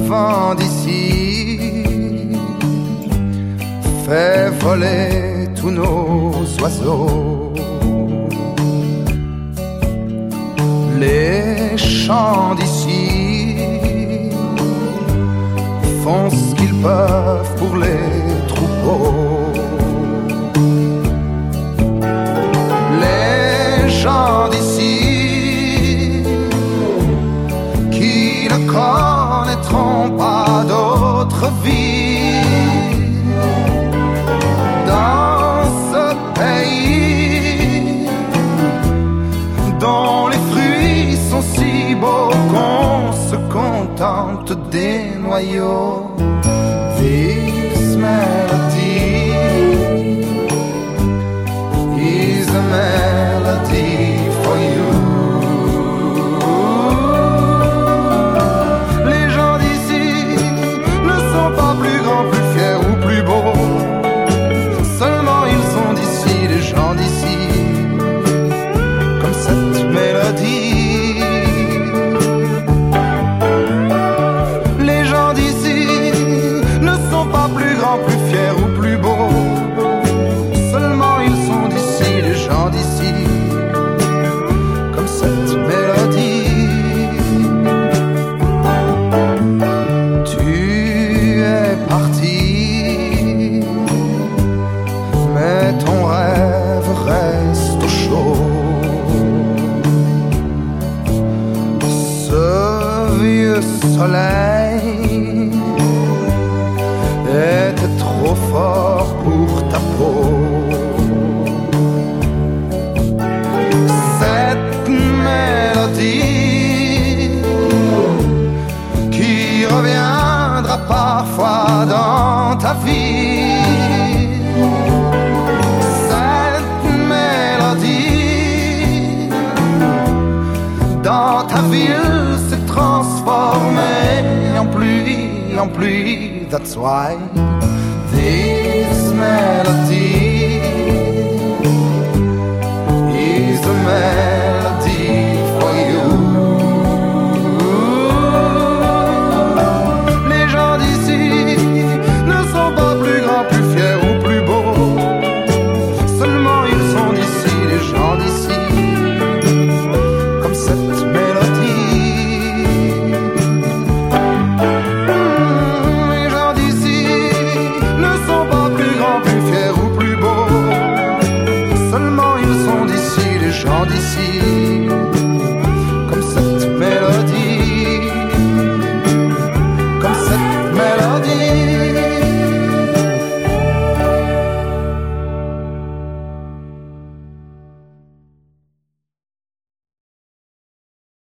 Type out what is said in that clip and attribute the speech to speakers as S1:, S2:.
S1: vent d'ici fait voler tous nos oiseaux. Les chants d'ici font ce qu'ils peuvent pour les troupeaux. Les gens d'ici qui ne connaîtront pas d'autre vie dans ce pays dont les fruits sont si beaux qu'on se contente des noyaux. This melody is a melody for you. Les gens d'ici ne sont pas plus grands, plus fiers ou plus beaux. Seulement ils sont d'ici, les gens d'ici, comme cette mélodie. Les gens d'ici ne sont pas plus grands, plus fiers ou plus beaux. Seulement ils sont d'ici, les gens d'ici, comme cette mélodie. Tu es parti, mais ton rêve reste au chaud. Ce vieux soleil était trop fort pour ta peau. Cette mélodie qui reviendra parfois dans ta vie. Cette mélodie dans ta ville s'est transformée en pluie. That's why this melody